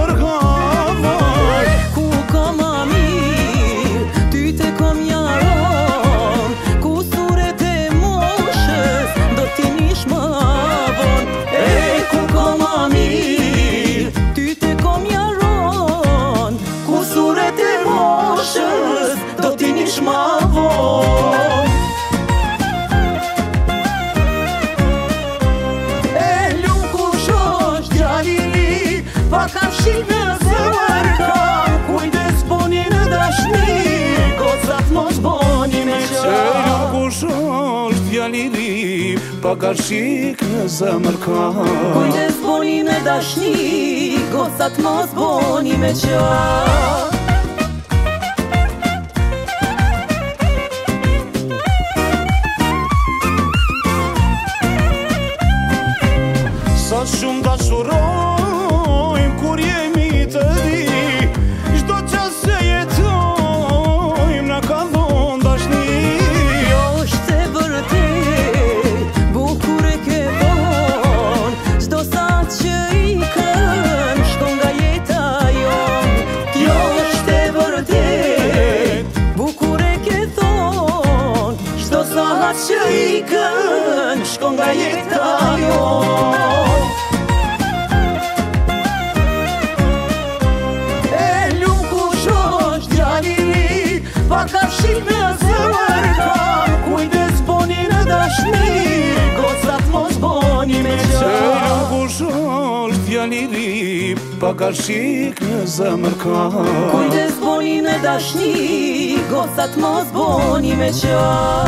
mërgavoj. Ku ka ma mirë, ty te kom jaron, ku suret e moshës, do t'jenish ma vonë. Ku ka ma mirë, ty te kom jaron, ku suret e moshës, do t'jenish ma vonë. Pa kam shik në zemër kam, kujdes boni në dashni, gocat mos boni me qa. Se nuk kush është djali i ri, pa ka shik në zemër kam. Kujdes boni në dashni, gocat mos boni me qa. Sa shumë dashurojmë kur jemi të di, çdo qas se jetojmë na ka dhonë dashni. Jo është e vërtet, bukur e ke bon, çdo sat që ikëm, shkon nga jeta jon. Jo është e vërtet, bukur e ke thon, çdo sat që ikëm, shkon nga jeta jon. Pa ka shik në zemër kam, kujdes boni në dashni, gocat mos boni me qa. Se nuk kush është djali i ri, pa ka shik në zemër kam. Kujdes boni në dashni, gocat mos boni me qa.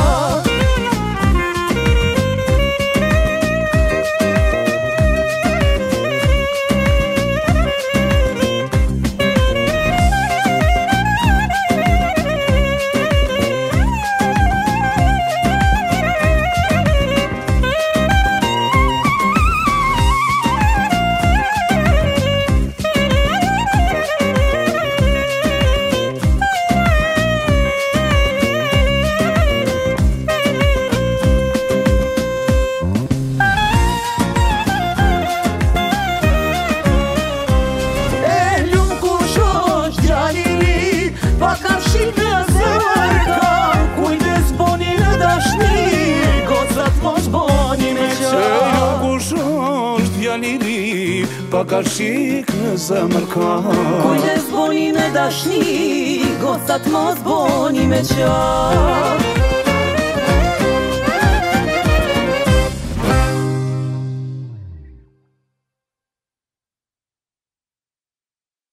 Pa kam shik në zemër kam, kujdes boni në dashni, gocat mos boni me qa. Se nuk kush është djali i ri, pa ka shik në zemër kam. Kujdes boni në dashni, gocat mos boni me qa.